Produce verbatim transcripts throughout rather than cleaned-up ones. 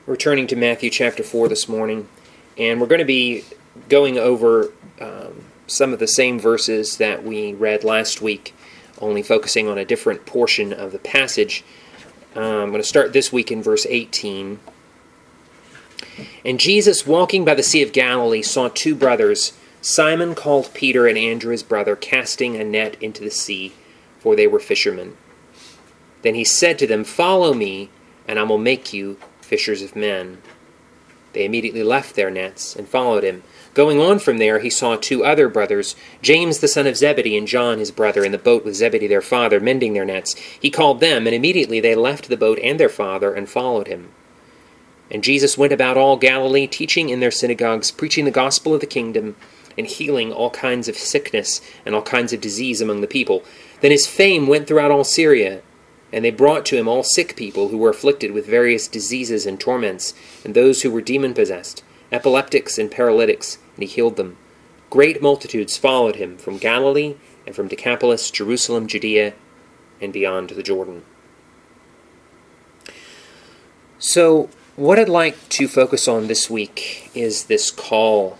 We're turning to Matthew chapter four this morning, and we're going to be going over um, some of the same verses that we read last week, only focusing on a different portion of the passage. Uh, I'm going to start this week in verse eighteen. And Jesus, walking by the Sea of Galilee, saw two brothers, Simon called Peter and Andrew his brother, casting a net into the sea, for they were fishermen. Then he said to them, "Follow me, and I will make you fishers of men." They immediately left their nets and followed him. Going on from there, he saw two other brothers, James the son of Zebedee and John his brother, in the boat with Zebedee their father, mending their nets. He called them, and immediately they left the boat and their father and followed him. And Jesus went about all Galilee, teaching in their synagogues, preaching the gospel of the kingdom, and healing all kinds of sickness and all kinds of disease among the people. Then his fame went throughout all Syria, and they brought to him all sick people who were afflicted with various diseases and torments, and those who were demon-possessed, epileptics and paralytics, and he healed them. Great multitudes followed him from Galilee and from Decapolis, Jerusalem, Judea, and beyond the Jordan. So, what I'd like to focus on this week is this call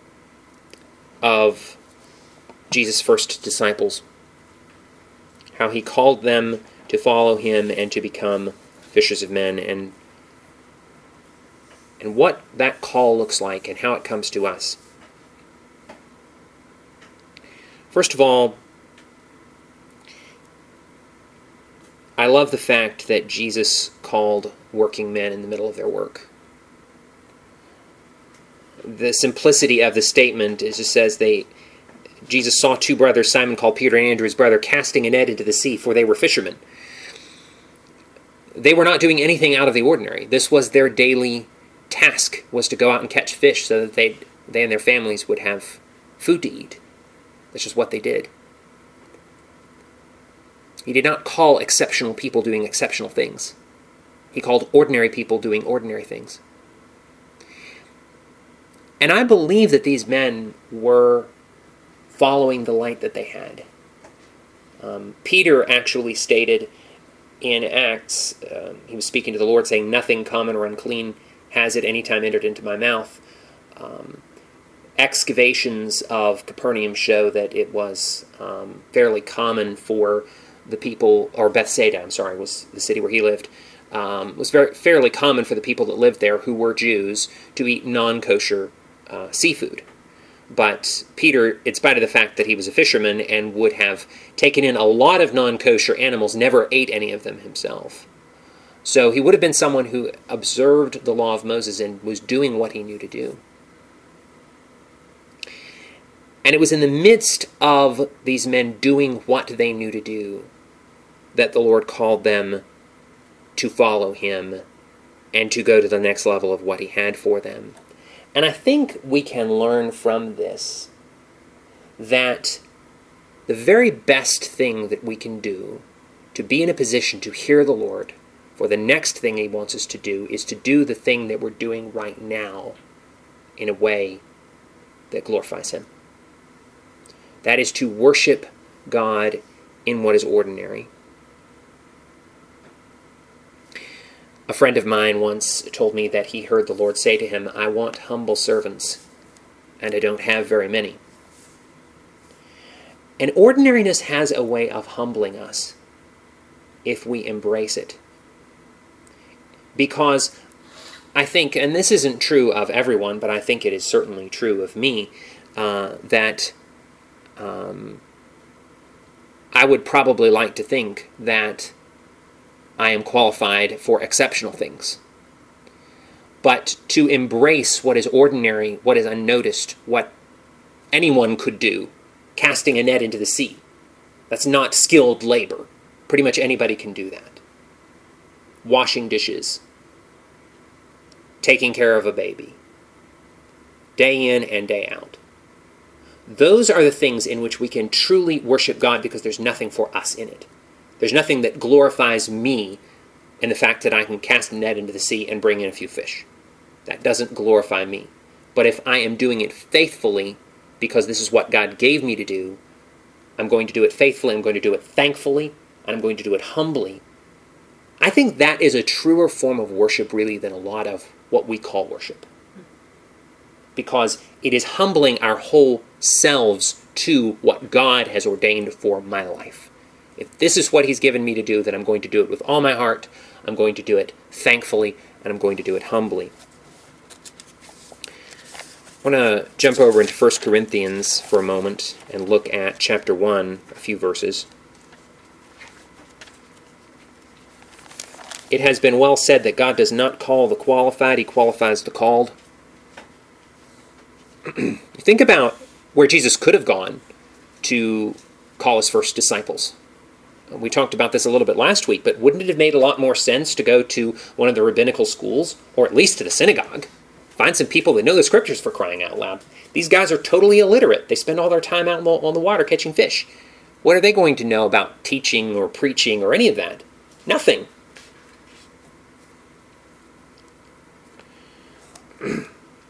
of Jesus' first disciples. How he called them to follow him and to become fishers of men, and and what that call looks like and how it comes to us. First of all, I love the fact that Jesus called working men in the middle of their work. The simplicity of the statement is just says they Jesus saw two brothers, Simon called Peter and Andrew his brother, casting a net into the sea, for they were fishermen. They were not doing anything out of the ordinary. This was their daily task, was to go out and catch fish so that they they and their families would have food to eat. That's just what they did. He did not call exceptional people doing exceptional things. He called ordinary people doing ordinary things. And I believe that these men were following the light that they had. Um, Peter actually stated in Acts, um, he was speaking to the Lord, saying, "Nothing common or unclean has at any time entered into my mouth." Um, excavations of Capernaum show that it was um, fairly common for the people, or Bethsaida, I'm sorry, was the city where he lived, um, was very fairly common for the people that lived there, who were Jews, to eat non-kosher uh, seafood. But Peter, in spite of the fact that he was a fisherman and would have taken in a lot of non-kosher animals, never ate any of them himself. So he would have been someone who observed the law of Moses and was doing what he knew to do. And it was in the midst of these men doing what they knew to do that the Lord called them to follow him and to go to the next level of what he had for them. And I think we can learn from this that the very best thing that we can do to be in a position to hear the Lord for the next thing he wants us to do is to do the thing that we're doing right now in a way that glorifies him. That is to worship God in what is ordinary. A friend of mine once told me that he heard the Lord say to him, "I want humble servants, and I don't have very many." And ordinariness has a way of humbling us if we embrace it. Because I think, and this isn't true of everyone, but I think it is certainly true of me, uh, that um, I would probably like to think that I am qualified for exceptional things. But to embrace what is ordinary, what is unnoticed, what anyone could do, casting a net into the sea, that's not skilled labor. Pretty much anybody can do that. Washing dishes, taking care of a baby, day in and day out. Those are the things in which we can truly worship God because there's nothing for us in it. There's nothing that glorifies me in the fact that I can cast a net into the sea and bring in a few fish. That doesn't glorify me. But if I am doing it faithfully, because this is what God gave me to do, I'm going to do it faithfully, I'm going to do it thankfully, and I'm going to do it humbly. I think that is a truer form of worship, really, than a lot of what we call worship. Because it is humbling our whole selves to what God has ordained for my life. If this is what he's given me to do, then I'm going to do it with all my heart. I'm going to do it thankfully, and I'm going to do it humbly. I want to jump over into First Corinthians for a moment and look at chapter one, a few verses. It has been well said that God does not call the qualified, he qualifies the called. Think about where Jesus could have gone to call his first disciples. We talked about this a little bit last week, but wouldn't it have made a lot more sense to go to one of the rabbinical schools, or at least to the synagogue? Find some people that know the scriptures, for crying out loud. These guys are totally illiterate. They spend all their time out on the water catching fish. What are they going to know about teaching or preaching or any of that? Nothing. I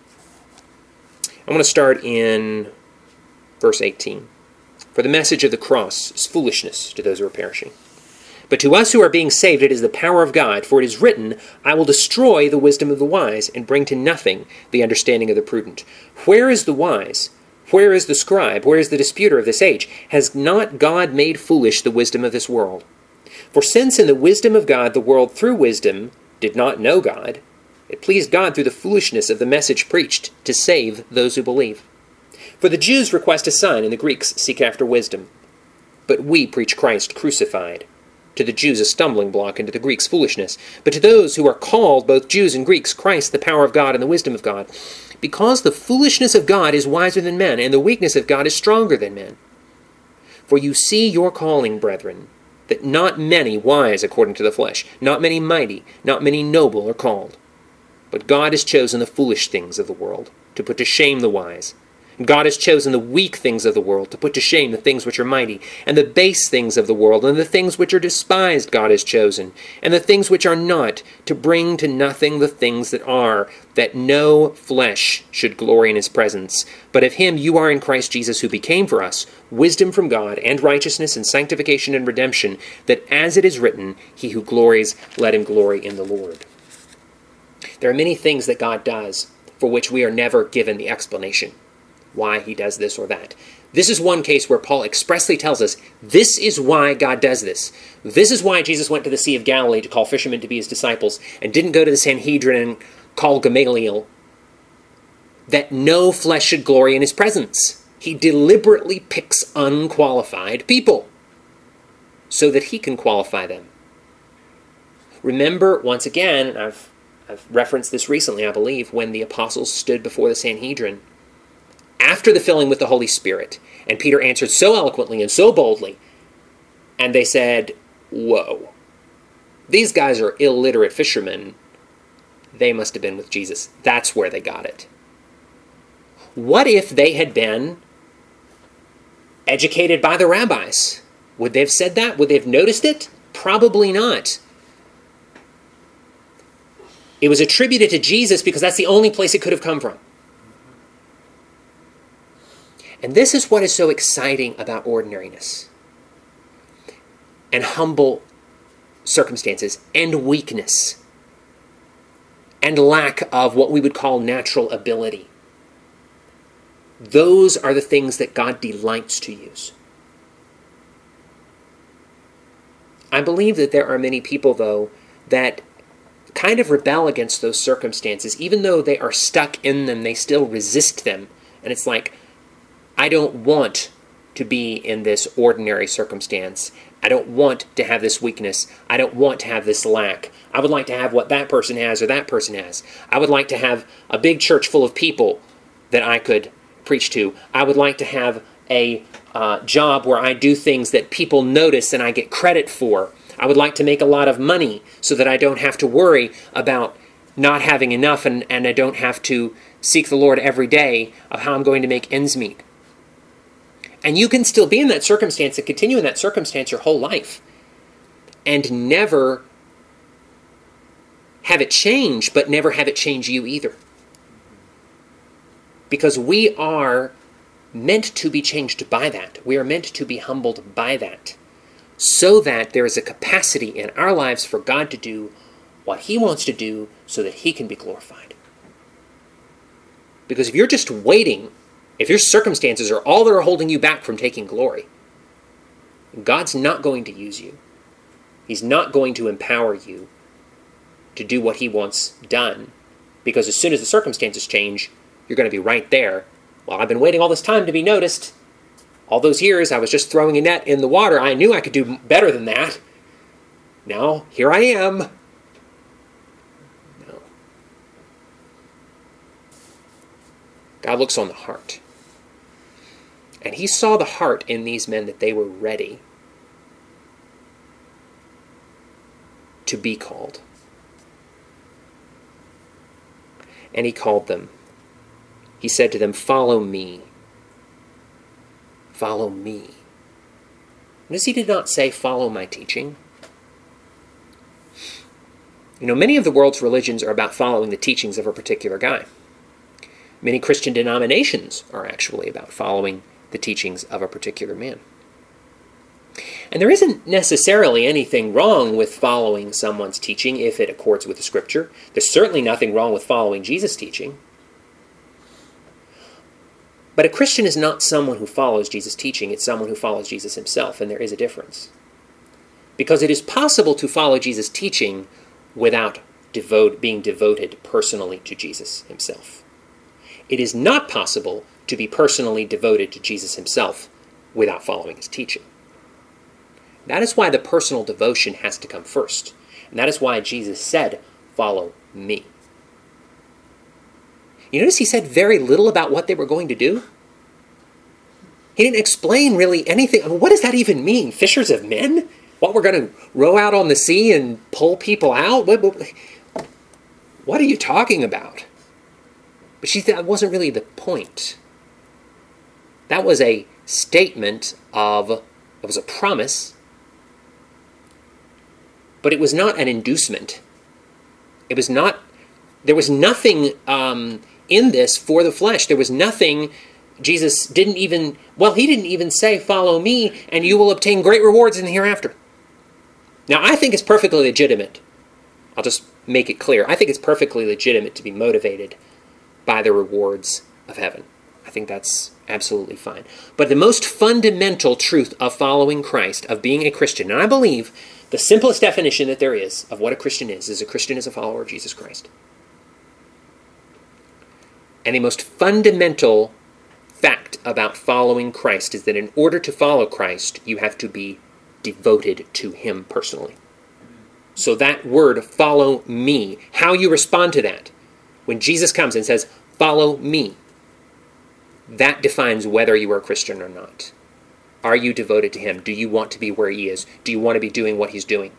want to start in verse eighteen. For the message of the cross is foolishness to those who are perishing. But to us who are being saved, it is the power of God. For it is written, I will destroy the wisdom of the wise, and bring to nothing the understanding of the prudent. Where is the wise? Where is the scribe? Where is the disputer of this age? Has not God made foolish the wisdom of this world? For since in the wisdom of God the world through wisdom did not know God, it pleased God through the foolishness of the message preached to save those who believe. For the Jews request a sign, and the Greeks seek after wisdom. But we preach Christ crucified. To the Jews a stumbling block, and to the Greeks foolishness. But to those who are called, both Jews and Greeks, Christ the power of God and the wisdom of God. Because the foolishness of God is wiser than men, and the weakness of God is stronger than men. For you see your calling, brethren, that not many wise according to the flesh, not many mighty, not many noble are called. But God has chosen the foolish things of the world, to put to shame the wise. God has chosen the weak things of the world to put to shame the things which are mighty, and the base things of the world, and the things which are despised God has chosen, and the things which are not, to bring to nothing the things that are, that no flesh should glory in his presence. But of him you are in Christ Jesus, who became for us wisdom from God, and righteousness, and sanctification, and redemption, that as it is written, he who glories, let him glory in the Lord. There are many things that God does for which we are never given the explanation why he does this or that. This is one case where Paul expressly tells us, this is why God does this. This is why Jesus went to the Sea of Galilee to call fishermen to be his disciples, and didn't go to the Sanhedrin and call Gamaliel, that no flesh should glory in his presence. He deliberately picks unqualified people so that he can qualify them. Remember, once again, and I've, I've referenced this recently, I believe, when the apostles stood before the Sanhedrin, after the filling with the Holy Spirit, and Peter answered so eloquently and so boldly, and they said, whoa, these guys are illiterate fishermen. They must have been with Jesus. That's where they got it. What if they had been educated by the rabbis? Would they have said that? Would they have noticed it? Probably not. It was attributed to Jesus because that's the only place it could have come from. And this is what is so exciting about ordinariness and humble circumstances and weakness and lack of what we would call natural ability. Those are the things that God delights to use. I believe that there are many people, though, that kind of rebel against those circumstances. Even though they are stuck in them, they still resist them. And it's like, I don't want to be in this ordinary circumstance. I don't want to have this weakness. I don't want to have this lack. I would like to have what that person has or that person has. I would like to have a big church full of people that I could preach to. I would like to have a uh, job where I do things that people notice and I get credit for. I would like to make a lot of money so that I don't have to worry about not having enough, and, and I don't have to seek the Lord every day of how I'm going to make ends meet. And you can still be in that circumstance and continue in that circumstance your whole life and never have it change, but never have it change you either. Because we are meant to be changed by that. We are meant to be humbled by that, so that there is a capacity in our lives for God to do what he wants to do so that he can be glorified. Because if you're just waiting, if your circumstances are all that are holding you back from taking glory, God's not going to use you. He's not going to empower you to do what he wants done. Because as soon as the circumstances change, you're going to be right there. Well, I've been waiting all this time to be noticed. All those years I was just throwing a net in the water. I knew I could do better than that. Now, here I am. No. God looks on the heart. And he saw the heart in these men that they were ready to be called. And he called them. He said to them, "Follow me. Follow me." Notice he did not say, "Follow my teaching." You know, many of the world's religions are about following the teachings of a particular guy. Many Christian denominations are actually about following the teachings of a particular man. And there isn't necessarily anything wrong with following someone's teaching if it accords with the Scripture. There's certainly nothing wrong with following Jesus' teaching. But a Christian is not someone who follows Jesus' teaching. It's someone who follows Jesus himself, and there is a difference. Because it is possible to follow Jesus' teaching without devote, being devoted personally to Jesus himself. It is not possible to be personally devoted to Jesus himself without following his teaching. That is why the personal devotion has to come first. And that is why Jesus said, "Follow me." You notice he said very little about what they were going to do? He didn't explain really anything. I mean, what does that even mean? Fishers of men? What, we're going to row out on the sea and pull people out? What, what, what are you talking about? But she, that wasn't really the point. That was a statement of, it was a promise, but it was not an inducement. It was not, there was nothing um, in this for the flesh. There was nothing, Jesus didn't even, well, he didn't even say, "Follow me, and you will obtain great rewards in the hereafter." Now, I think it's perfectly legitimate. I'll just make it clear. I think it's perfectly legitimate to be motivated by the rewards of heaven. I think that's absolutely fine. But the most fundamental truth of following Christ, of being a Christian, and I believe the simplest definition that there is of what a Christian is, is a Christian is a follower of Jesus Christ. And the most fundamental fact about following Christ is that in order to follow Christ, you have to be devoted to him personally. So that word, "follow me," how you respond to that, when Jesus comes and says, "Follow me," that defines whether you are a Christian or not. Are you devoted to him? Do you want to be where he is? Do you want to be doing what he's doing?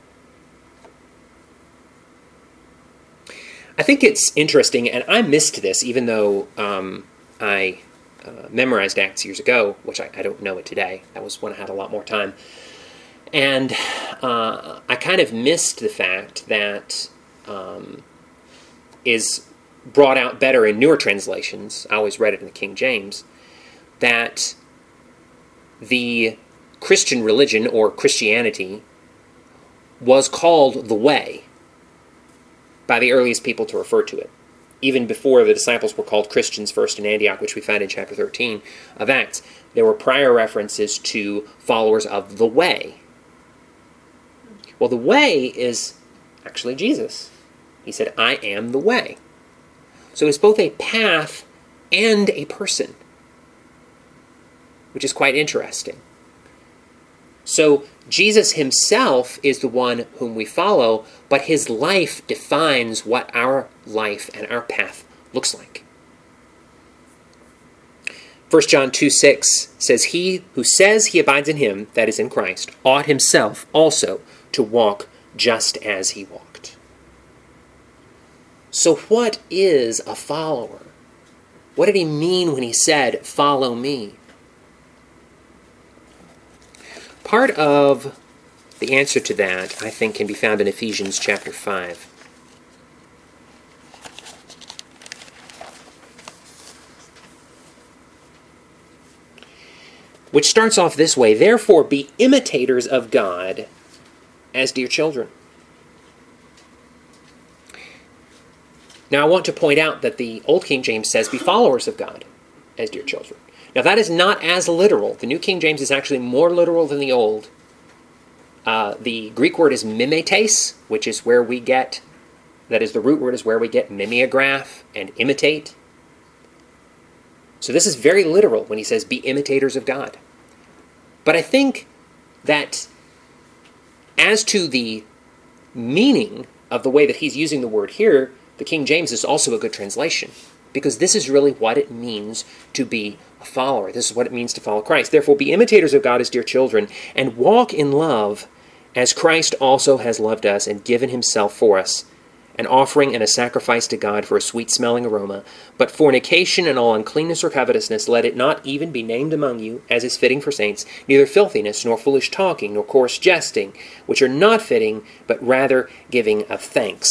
I think it's interesting, and I missed this, even though um, I uh, memorized Acts years ago, which I, I don't know it today. That was when I had a lot more time. And uh, I kind of missed the fact that um, is brought out better in newer translations. I always read it in the King James, that the Christian religion, or Christianity, was called the Way by the earliest people to refer to it. Even before the disciples were called Christians first in Antioch, which we find in chapter thirteen of Acts, there were prior references to followers of the Way. Well, the Way is actually Jesus. He said, "I am the way." So it's both a path and a person, which is quite interesting. So Jesus himself is the one whom we follow, but his life defines what our life and our path looks like. First John two six says, "He who says he abides in him, that is in Christ, ought himself also to walk just as he walked." So what is a follower? What did he mean when he said, "Follow me"? Part of the answer to that, I think, can be found in Ephesians chapter five. Which starts off this way: "Therefore be imitators of God as dear children." Now, I want to point out that the Old King James says, be followers of God as dear children. Now, that is not as literal. The New King James is actually more literal than the Old. Uh, the Greek word is mimetes, which is where we get, that is the root word is where we get mimeograph and imitate. So this is very literal when he says, be imitators of God. But I think that as to the meaning of the way that he's using the word here, the King James is also a good translation, because this is really what it means to be a follower. This is what it means to follow Christ. Therefore, be imitators of God as dear children, and walk in love as Christ also has loved us and given himself for us, an offering and a sacrifice to God for a sweet-smelling aroma. But fornication and all uncleanness or covetousness, let it not even be named among you, as is fitting for saints, neither filthiness, nor foolish talking, nor coarse jesting, which are not fitting, but rather giving of thanks.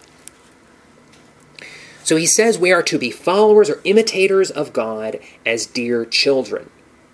So he says we are to be followers or imitators of God as dear children.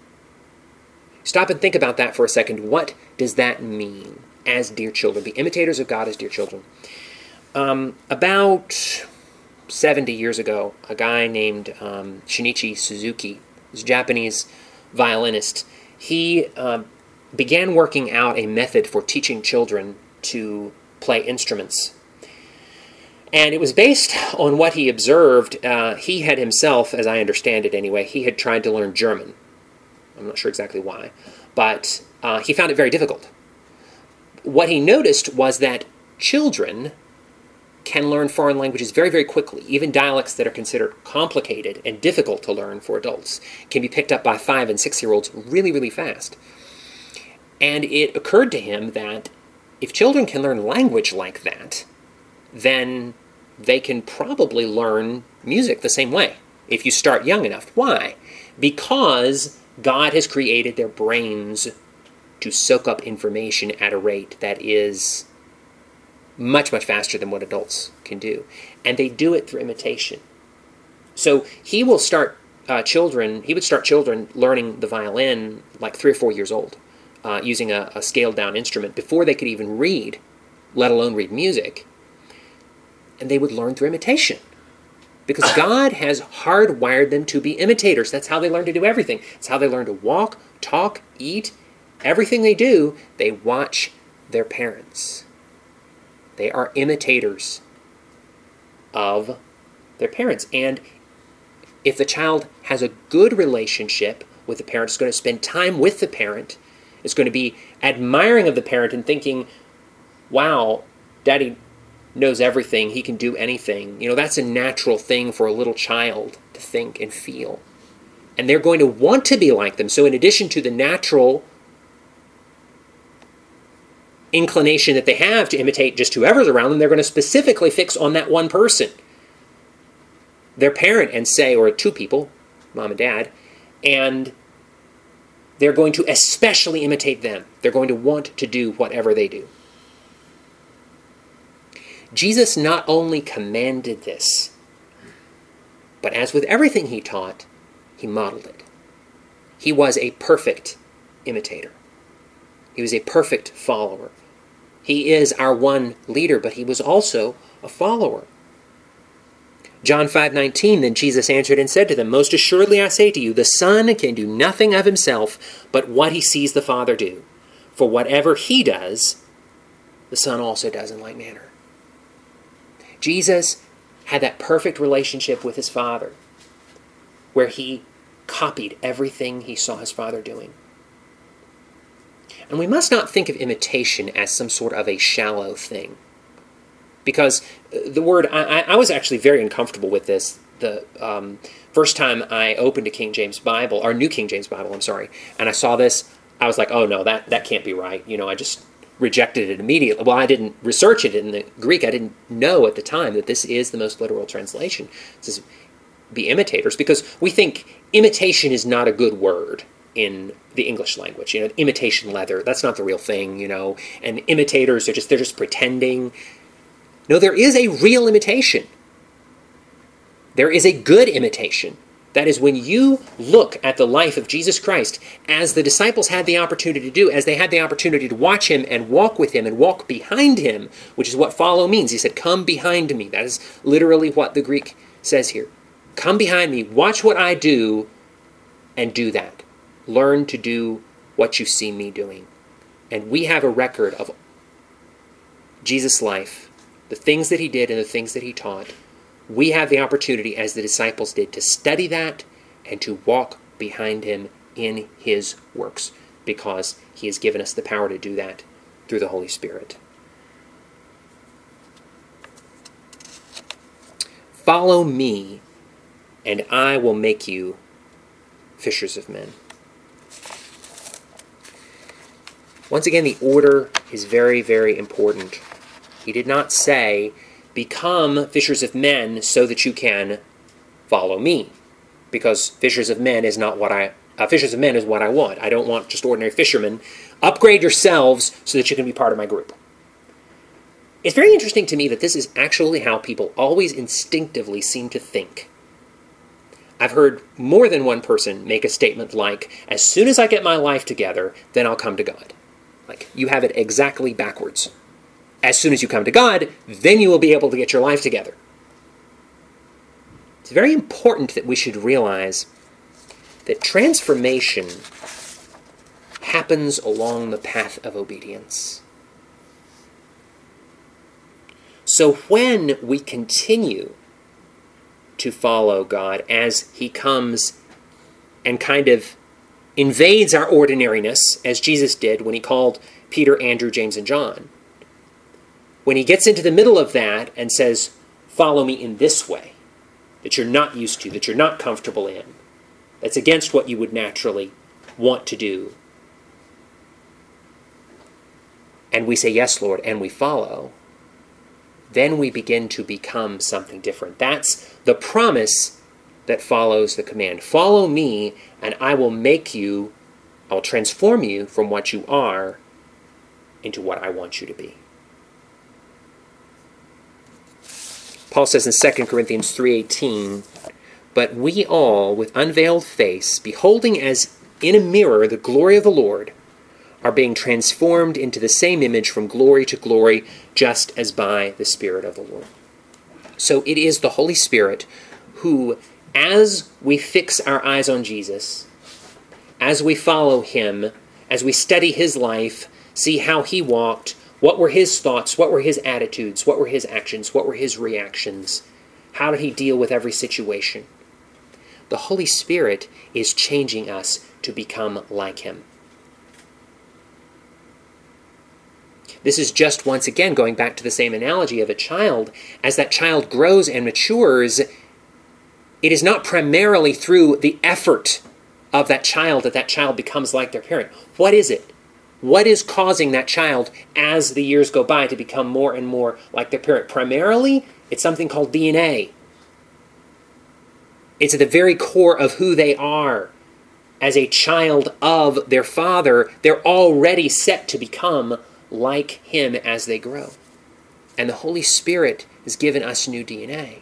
Stop and think about that for a second. What does that mean, as dear children? Be imitators of God as dear children. Um, about seventy years ago, a guy named um, Shinichi Suzuki, who's a Japanese violinist, he uh, began working out a method for teaching children to play instruments. And it was based on what he observed. Uh, he had himself, as I understand it anyway, he had tried to learn German. I'm not sure exactly why, but uh, he found it very difficult. What he noticed was that children can learn foreign languages very, very quickly. Even dialects that are considered complicated and difficult to learn for adults can be picked up by five- and six-year-olds really, really fast. And it occurred to him that if children can learn language like that, then they can probably learn music the same way if you start young enough. Why? Because God has created their brains to soak up information at a rate that is much, much faster than what adults can do. And they do it through imitation. So he will start uh, children, he would start children learning the violin like three or four years old, uh, using a, a scaled-down instrument before they could even read, let alone read music. And they would learn through imitation. Because God has hardwired them to be imitators. That's how they learn to do everything. It's how they learn to walk, talk, eat. Everything they do, they watch their parents. They are imitators of their parents. And if the child has a good relationship with the parent, it's going to spend time with the parent, it's going to be admiring of the parent and thinking, wow, Daddy knows everything, he can do anything. You know, that's a natural thing for a little child to think and feel. And they're going to want to be like them. So in addition to the natural inclination that they have to imitate just whoever's around them, they're going to specifically fix on that one person, their parent, and say, or two people, mom and dad, and they're going to especially imitate them. They're going to want to do whatever they do. Jesus not only commanded this, but as with everything he taught, he modeled it. He was a perfect imitator. He was a perfect follower. He is our one leader, but he was also a follower. John five nineteen, then Jesus answered and said to them, most assuredly I say to you, the Son can do nothing of himself, but what he sees the Father do. For whatever he does, the Son also does in like manner. Jesus had that perfect relationship with his Father, where he copied everything he saw his Father doing. And we must not think of imitation as some sort of a shallow thing. Because the word, I, I was actually very uncomfortable with this the um, first time I opened a King James Bible, or New King James Bible, I'm sorry, and I saw this, I was like, oh no, that, that can't be right. You know, I just rejected it immediately. Well, I didn't research it in the Greek. I didn't know at the time that this is the most literal translation. It says, be imitators, because we think imitation is not a good word in the English language. You know, imitation leather, that's not the real thing, you know, and imitators are just, they're just pretending. No, there is a real imitation. There is a good imitation. That is, when you look at the life of Jesus Christ, as the disciples had the opportunity to do, as they had the opportunity to watch him and walk with him and walk behind him, which is what follow means. He said, come behind me. That is literally what the Greek says here. Come behind me, watch what I do, and do that. Learn to do what you see me doing. And we have a record of Jesus' life, the things that he did and the things that he taught. We have the opportunity, as the disciples did, to study that and to walk behind him in his works, because he has given us the power to do that through the Holy Spirit. Follow me, and I will make you fishers of men. Once again, the order is very, very important. He did not say, become fishers of men so that you can follow me. Because fishers of men is not what I, uh, fishers of men is what I want. I don't want just ordinary fishermen. Upgrade yourselves so that you can be part of my group. It's very interesting to me that this is actually how people always instinctively seem to think. I've heard more than one person make a statement like, as soon as I get my life together, then I'll come to God. Like, you have it exactly backwards. As soon as you come to God, then you will be able to get your life together. It's very important that we should realize that transformation happens along the path of obedience. So when we continue to follow God as he comes and kind of invades our ordinariness, as Jesus did when he called Peter, Andrew, James, and John, when he gets into the middle of that and says, follow me in this way, that you're not used to, that you're not comfortable in, that's against what you would naturally want to do, and we say, yes, Lord, and we follow, then we begin to become something different. That's the promise that follows the command. Follow me, and I will make you, I'll transform you from what you are into what I want you to be. Paul says in Second Corinthians three eighteen, but we all, with unveiled face, beholding as in a mirror the glory of the Lord, are being transformed into the same image from glory to glory, just as by the Spirit of the Lord. So it is the Holy Spirit who, as we fix our eyes on Jesus, as we follow him, as we study his life, see how he walked, what were his thoughts, what were his attitudes, what were his actions, what were his reactions, how did he deal with every situation? The Holy Spirit is changing us to become like him. This is just, once again, going back to the same analogy of a child. As that child grows and matures, it is not primarily through the effort of that child that that child becomes like their parent. What is it? What is causing that child, as the years go by, to become more and more like their parent? Primarily, it's something called D N A. It's at the very core of who they are. As a child of their father, they're already set to become like him as they grow. And the Holy Spirit has given us new D N A.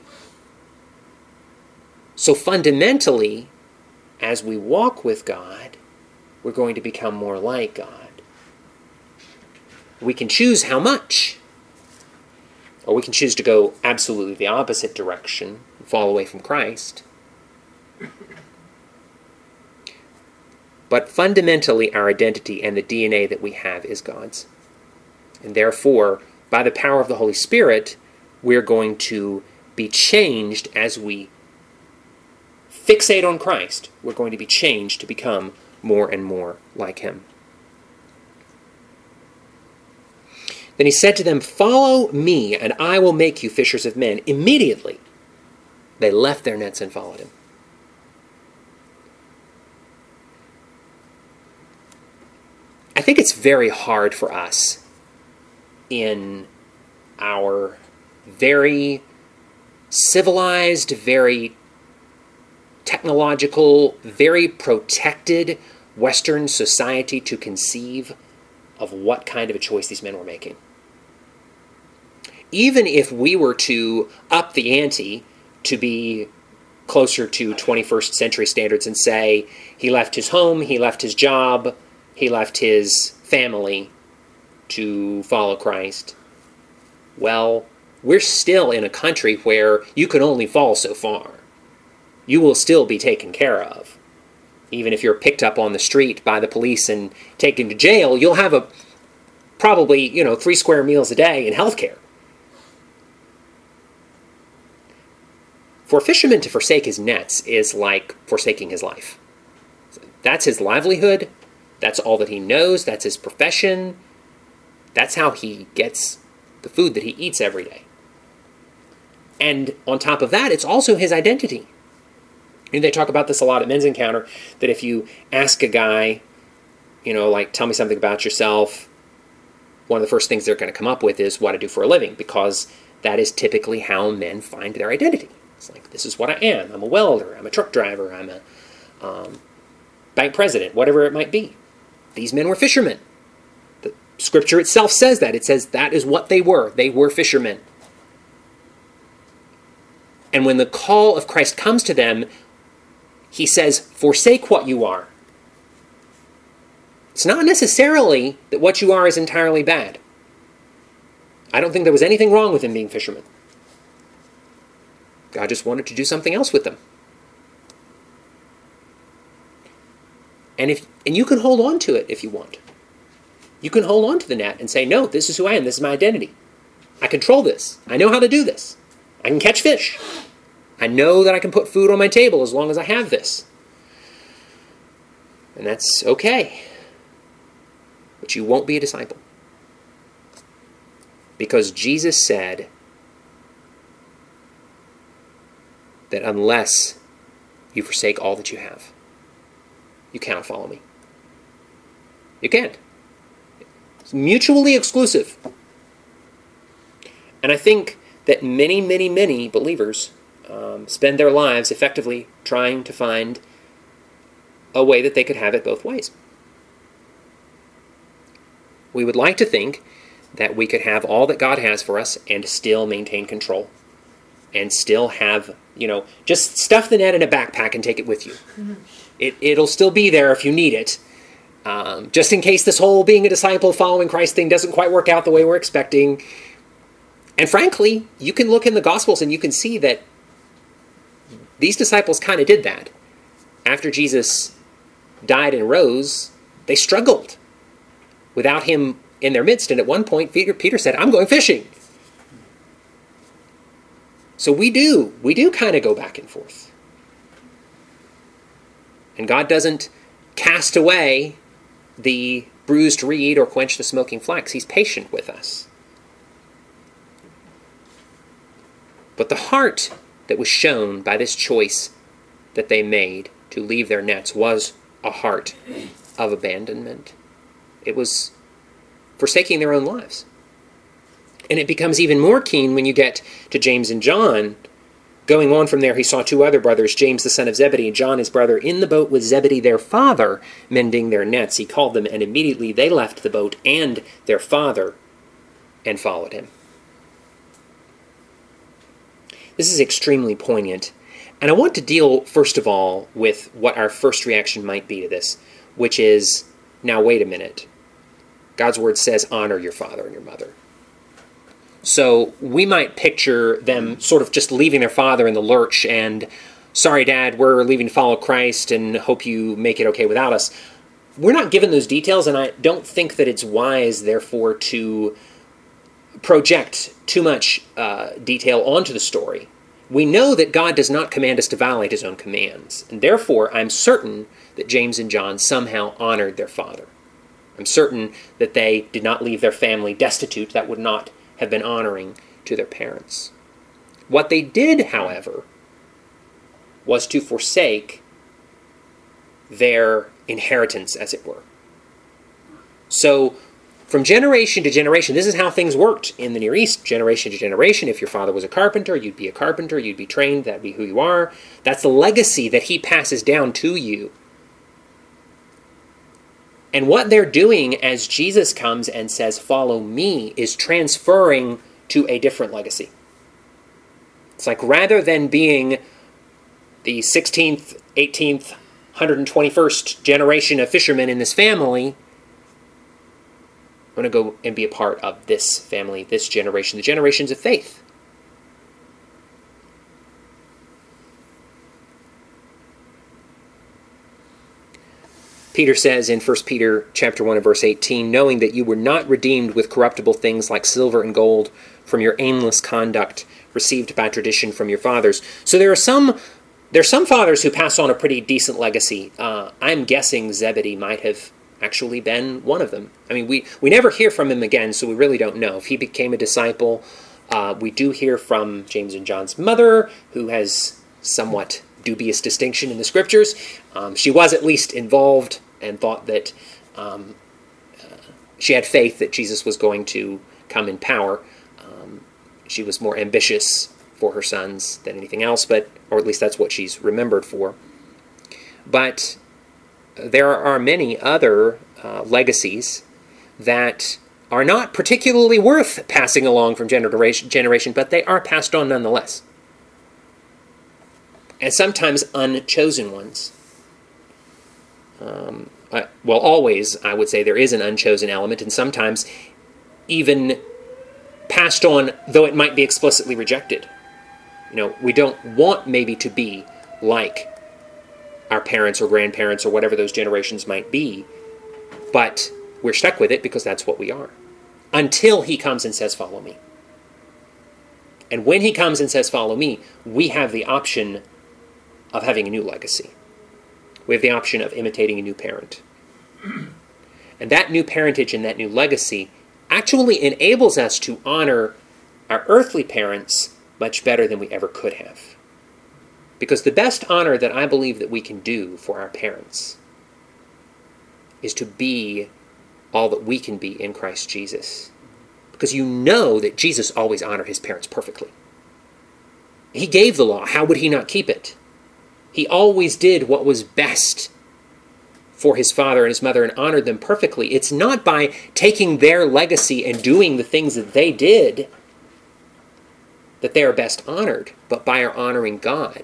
So fundamentally, as we walk with God, we're going to become more like God. We can choose how much. Or we can choose to go absolutely the opposite direction and fall away from Christ. But fundamentally, our identity and the D N A that we have is God's. And therefore, by the power of the Holy Spirit, we're going to be changed as we fixate on Christ. We're going to be changed to become more and more like him. Then he said to them, follow me, and I will make you fishers of men. Immediately, they left their nets and followed him. I think it's very hard for us in our very civilized, very technological, very protected Western society to conceive of what kind of a choice these men were making. Even if we were to up the ante to be closer to twenty-first century standards and say he left his home, he left his job, he left his family to follow Christ. Well, we're still in a country where you can only fall so far. You will still be taken care of. Even if you're picked up on the street by the police and taken to jail, you'll have a probably, you know, three square meals a day in health care. For a fisherman to forsake his nets is like forsaking his life. That's his livelihood. That's all that he knows. That's his profession. That's how he gets the food that he eats every day. And on top of that, it's also his identity. And they talk about this a lot at Men's Encounter, that if you ask a guy, you know, like, tell me something about yourself, one of the first things they're going to come up with is what I do for a living, because that is typically how men find their identity. It's like, this is what I am. I'm a welder. I'm a truck driver. I'm a um, bank president, whatever it might be. These men were fishermen. The scripture itself says that. It says that is what they were. They were fishermen. And when the call of Christ comes to them, he says, forsake what you are. It's not necessarily that what you are is entirely bad. I don't think there was anything wrong with them being fishermen. God just wanted to do something else with them. And if and you can hold on to it if you want. You can hold on to the net and say, no, this is who I am. This is my identity. I control this. I know how to do this. I can catch fish. I know that I can put food on my table as long as I have this. And that's okay. But you won't be a disciple. Because Jesus said that unless you forsake all that you have, you cannot follow me. You can't. It's mutually exclusive. And I think that many, many, many believers um, spend their lives effectively trying to find a way that they could have it both ways. We would like to think that we could have all that God has for us and still maintain control. And still have, you know, just stuff the net in a backpack and take it with you. Mm-hmm. It, it'll still be there if you need it. Um, just in case this whole being a disciple, following Christ thing doesn't quite work out the way we're expecting. And frankly, you can look in the Gospels and you can see that these disciples kind of did that. After Jesus died and rose, they struggled without him in their midst. And at one point, Peter, Peter said, I'm going fishing. So we do, we do kind of go back and forth. And God doesn't cast away the bruised reed or quench the smoking flax. He's patient with us. But the heart that was shown by this choice that they made to leave their nets was a heart of abandonment. It was forsaking their own lives. And it becomes even more keen when you get to James and John. Going on from there, he saw two other brothers, James the son of Zebedee and John his brother, in the boat with Zebedee their father, mending their nets. He called them, and immediately they left the boat and their father and followed him. This is extremely poignant. And I want to deal, first of all, with what our first reaction might be to this, which is, now wait a minute. God's word says, honor your father and your mother. So we might picture them sort of just leaving their father in the lurch and, sorry, Dad, we're leaving to follow Christ and hope you make it okay without us. We're not given those details, and I don't think that it's wise, therefore, to project too much uh, detail onto the story. We know that God does not command us to violate his own commands, and therefore I'm certain that James and John somehow honored their father. I'm certain that they did not leave their family destitute. That would not have been honoring to their parents. What they did, however, was to forsake their inheritance, as it were. So, from generation to generation, this is how things worked in the Near East. Generation to generation, if your father was a carpenter, you'd be a carpenter, you'd be trained, that'd be who you are. That's the legacy that he passes down to you. And what they're doing as Jesus comes and says, follow me, is transferring to a different legacy. It's like rather than being the sixteenth, eighteenth, one hundred twenty-first generation of fishermen in this family. I'm going to go and be a part of this family, this generation, the generations of faith. Peter says in First Peter chapter one and verse eighteen, knowing that you were not redeemed with corruptible things like silver and gold from your aimless conduct received by tradition from your fathers. So there are some there are some fathers who pass on a pretty decent legacy. Uh, I'm guessing Zebedee might have actually been one of them. I mean, we, we never hear from him again, so we really don't know. If he became a disciple, uh, we do hear from James and John's mother, who has somewhat dubious distinction in the scriptures. Um, she was at least involved and thought that um, uh, she had faith that Jesus was going to come in power. Um, she was more ambitious for her sons than anything else, but or at least that's what she's remembered for. But there are many other uh, legacies that are not particularly worth passing along from generation to generation, but they are passed on nonetheless. And sometimes unchosen ones. Um, I, well, always, I would say, there is an unchosen element, and sometimes even passed on, though it might be explicitly rejected. You know, we don't want maybe to be like our parents or grandparents or whatever those generations might be, but we're stuck with it because that's what we are. Until he comes and says, follow me. And when he comes and says, follow me, we have the option of having a new legacy. We have the option of imitating a new parent. And that new parentage and that new legacy actually enables us to honor our earthly parents much better than we ever could have. Because the best honor that I believe that we can do for our parents is to be all that we can be in Christ Jesus. Because you know that Jesus always honored his parents perfectly. He gave the law. How would he not keep it? He always did what was best for his father and his mother and honored them perfectly. It's not by taking their legacy and doing the things that they did that they are best honored, but by our honoring God.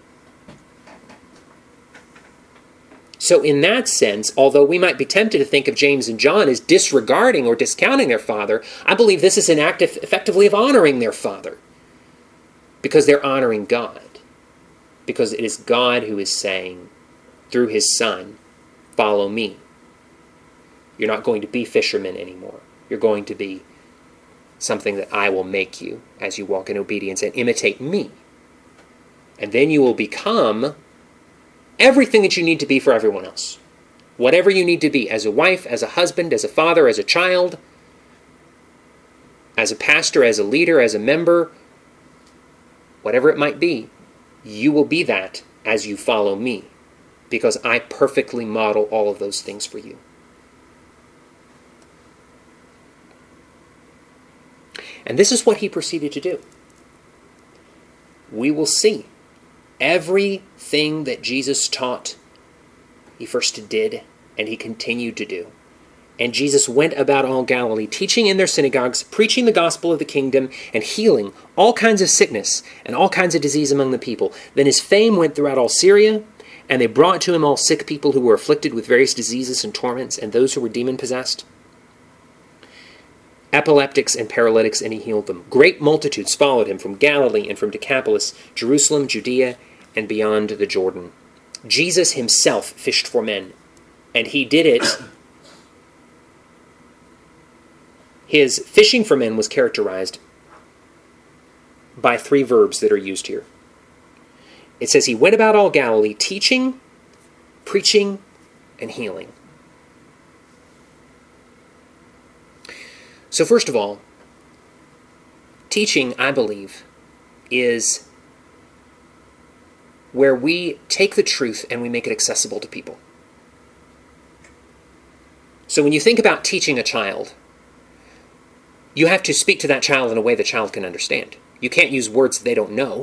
So in that sense, although we might be tempted to think of James and John as disregarding or discounting their father, I believe this is an act of, effectively of honoring their father. Because they're honoring God. Because it is God who is saying, through his Son, follow me. You're not going to be fishermen anymore. You're going to be something that I will make you as you walk in obedience and imitate me. And then you will become everything that you need to be for everyone else. Whatever you need to be as a wife, as a husband, as a father, as a child, as a pastor, as a leader, as a member, whatever it might be, you will be that as you follow me, because I perfectly model all of those things for you. And this is what he proceeded to do. We will see. Everything that Jesus taught, he first did, and he continued to do. And Jesus went about all Galilee, teaching in their synagogues, preaching the gospel of the kingdom, and healing all kinds of sickness and all kinds of disease among the people. Then his fame went throughout all Syria, and they brought to him all sick people who were afflicted with various diseases and torments, and those who were demon-possessed, epileptics and paralytics, and he healed them. Great multitudes followed him from Galilee and from Decapolis, Jerusalem, Judea, and beyond the Jordan. Jesus himself fished for men, and he did it. His fishing for men was characterized by three verbs that are used here. It says he went about all Galilee, teaching, preaching, and healing. So first of all, teaching, I believe, is where we take the truth and we make it accessible to people. So when you think about teaching a child, you have to speak to that child in a way the child can understand. You can't use words that they don't know.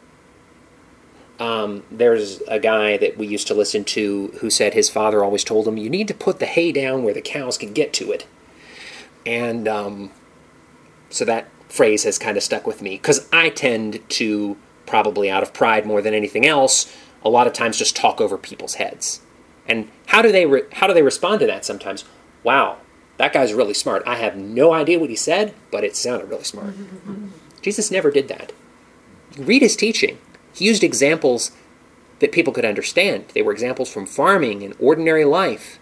Um, there's a guy that we used to listen to who said his father always told him, you need to put the hay down where the cows can get to it. And um, so that phrase has kind of stuck with me, because I tend to probably out of pride more than anything else, a lot of times just talk over people's heads. And how do they re- how do they respond to that sometimes? Wow, that guy's really smart. I have no idea what he said, but it sounded really smart. Jesus never did that. Read his teaching. He used examples that people could understand. They were examples from farming and ordinary life.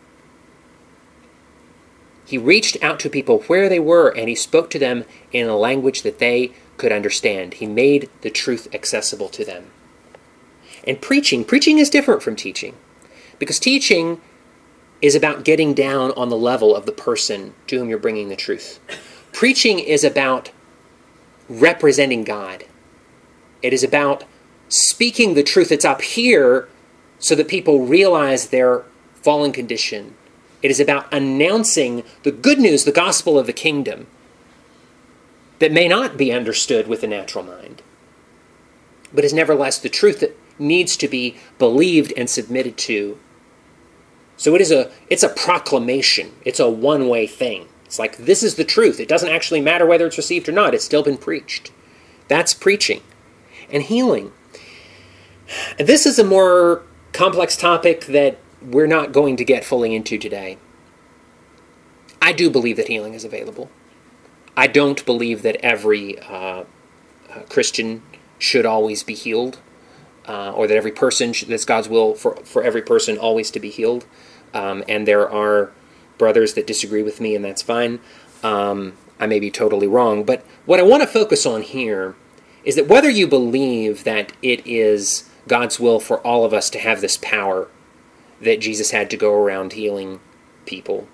He reached out to people where they were, and he spoke to them in a language that they could understand. He made the truth accessible to them. And preaching, preaching is different from teaching, because teaching is about getting down on the level of the person to whom you're bringing the truth. Preaching is about representing God. It is about speaking the truth that's up here so that people realize their fallen condition. It is about announcing the good news, the gospel of the kingdom, that may not be understood with the natural mind, but is nevertheless the truth that needs to be believed and submitted to. So it is a, it's a proclamation. It's a one-way thing. It's like, this is the truth. It doesn't actually matter whether it's received or not. It's still been preached. That's preaching. And healing. And this is a more complex topic that we're not going to get fully into today. I do believe that healing is available. I don't believe that every uh, uh, Christian should always be healed, uh, or that every person, should, that's God's will for, for every person always to be healed. Um, and there are brothers that disagree with me, and that's fine. Um, I may be totally wrong. But what I want to focus on here is that whether you believe that it is God's will for all of us to have this power that Jesus had to go around healing people,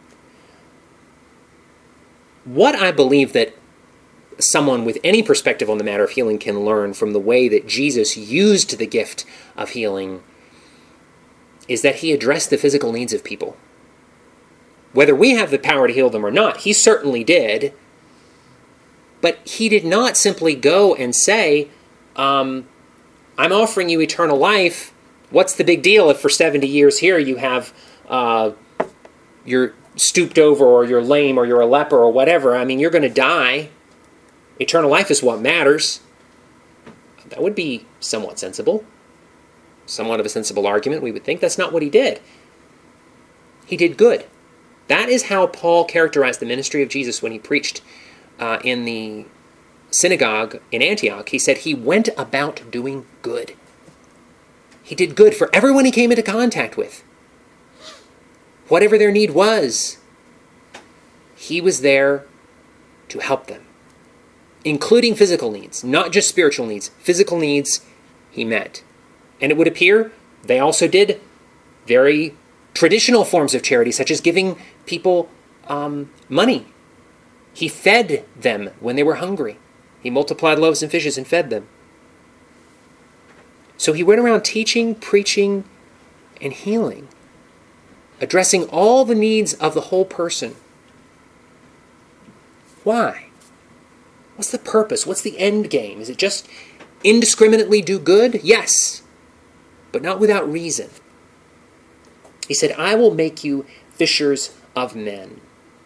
what I believe that someone with any perspective on the matter of healing can learn from the way that Jesus used the gift of healing is that he addressed the physical needs of people. Whether we have the power to heal them or not, he certainly did. But he did not simply go and say, um, I'm offering you eternal life. What's the big deal if for seventy years here you have, uh, you're stooped over or you're lame or you're a leper or whatever? I mean, you're going to die. Eternal life is what matters. That would be somewhat sensible. Somewhat of a sensible argument, we would think. That's not what he did. He did good. That is how Paul characterized the ministry of Jesus when he preached uh, in the synagogue in Antioch. He said he went about doing good. He did good for everyone he came into contact with. Whatever their need was, he was there to help them, including physical needs, not just spiritual needs. Physical needs he met. And it would appear they also did very traditional forms of charity, such as giving people um, money. He fed them when they were hungry. He multiplied loaves and fishes and fed them. So he went around teaching, preaching, and healing, addressing all the needs of the whole person. Why? What's the purpose? What's the end game? Is it just indiscriminately do good? Yes, but not without reason. He said, I will make you fishers of men.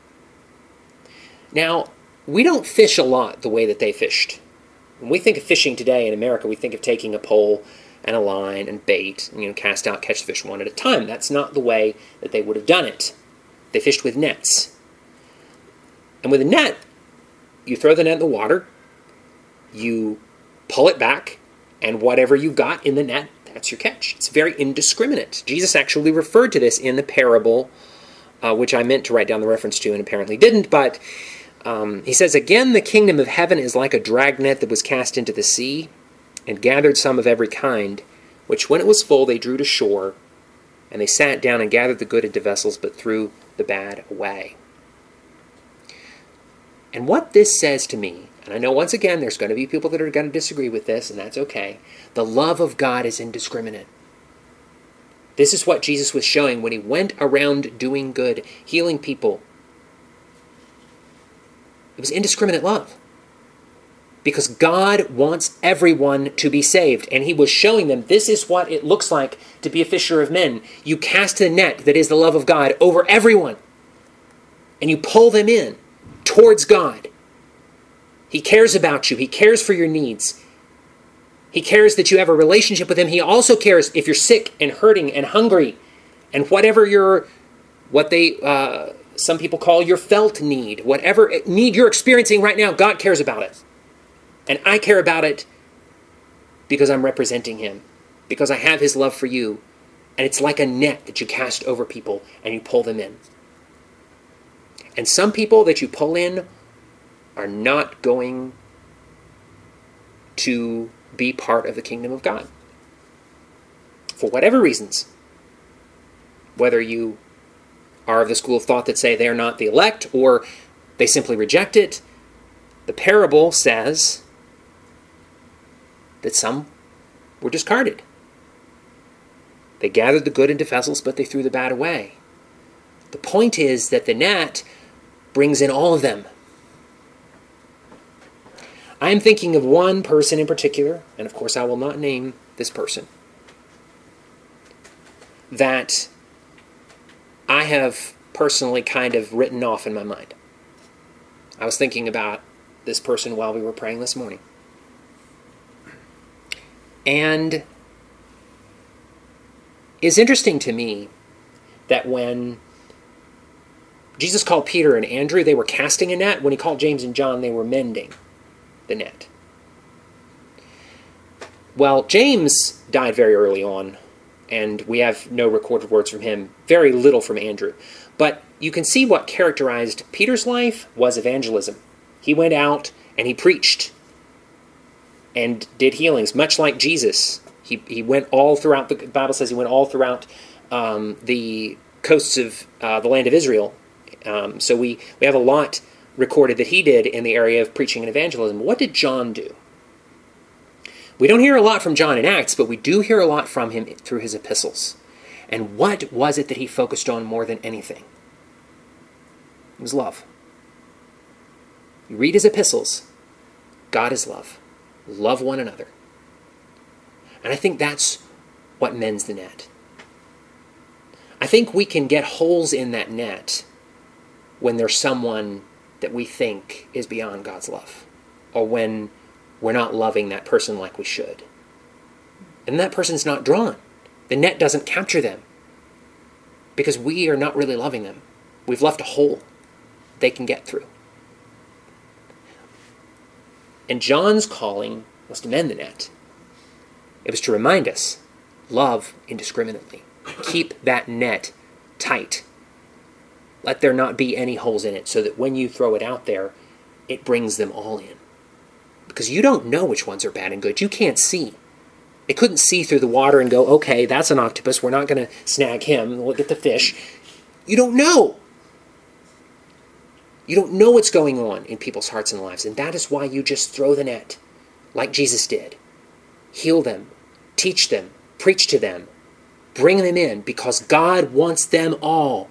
Now, we don't fish a lot the way that they fished. When we think of fishing today in America, we think of taking a pole and a line and bait, and, you know, cast out, catch the fish one at a time. That's not the way that they would have done it. They fished with nets. And with a net, you throw the net in the water, you pull it back, and whatever you got in the net, that's your catch. It's very indiscriminate. Jesus actually referred to this in the parable, uh, which I meant to write down the reference to and apparently didn't, but um, he says, again, the kingdom of heaven is like a dragnet that was cast into the sea and gathered some of every kind, which when it was full they drew to shore, and they sat down and gathered the good into vessels, but threw the bad away. And what this says to me, and I know once again there's going to be people that are going to disagree with this, and that's okay. The love of God is indiscriminate. This is what Jesus was showing when he went around doing good, healing people. It was indiscriminate love. Because God wants everyone to be saved. And he was showing them, this is what it looks like to be a fisher of men. You cast the net that is the love of God over everyone. And you pull them in towards God. He cares about you. He cares for your needs. He cares that you have a relationship with him. He also cares if you're sick and hurting and hungry and whatever your, what they, uh, some people call your felt need, whatever need you're experiencing right now, God cares about it. And I care about it because I'm representing him, because I have his love for you. And it's like a net that you cast over people and you pull them in. And some people that you pull in are not going to be part of the kingdom of God. For whatever reasons. Whether you are of the school of thought that say they're not the elect, or they simply reject it, the parable says that some were discarded. They gathered the good into vessels, but they threw the bad away. The point is that the net brings in all of them. I am thinking of one person in particular, and of course I will not name this person, that I have personally kind of written off in my mind. I was thinking about this person while we were praying this morning. And it's interesting to me that when Jesus called Peter and Andrew, they were casting a net. When he called James and John, they were mending the net. Well, James died very early on, and we have no recorded words from him, very little from Andrew. But you can see what characterized Peter's life was evangelism. He went out and he preached and did healings, much like Jesus. He he went all throughout, the Bible says he went all throughout um, the coasts of uh, the land of Israel. Um, so we, we have a lot recorded that he did in the area of preaching and evangelism. What did John do? We don't hear a lot from John in Acts, but we do hear a lot from him through his epistles. And what was it that he focused on more than anything? It was love. You read his epistles. God is love. Love one another. And I think that's what mends the net. I think we can get holes in that net when there's someone that we think is beyond God's love, or when we're not loving that person like we should. And that person's not drawn. The net doesn't capture them because we are not really loving them. We've left a hole they can get through. And John's calling was to mend the net. It was to remind us, love indiscriminately. Keep that net tight. Let there not be any holes in it so that when you throw it out there, it brings them all in. Because you don't know which ones are bad and good. You can't see. They couldn't see through the water and go, okay, that's an octopus. We're not going to snag him. We'll get the fish. You don't know. You don't know what's going on in people's hearts and lives. And that is why you just throw the net, like Jesus did. Heal them. Teach them. Preach to them. Bring them in, because God wants them all.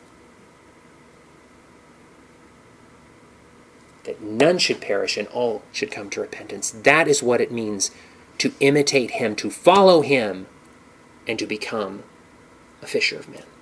That none should perish and all should come to repentance. That is what it means to imitate him, to follow him, and to become a fisher of men.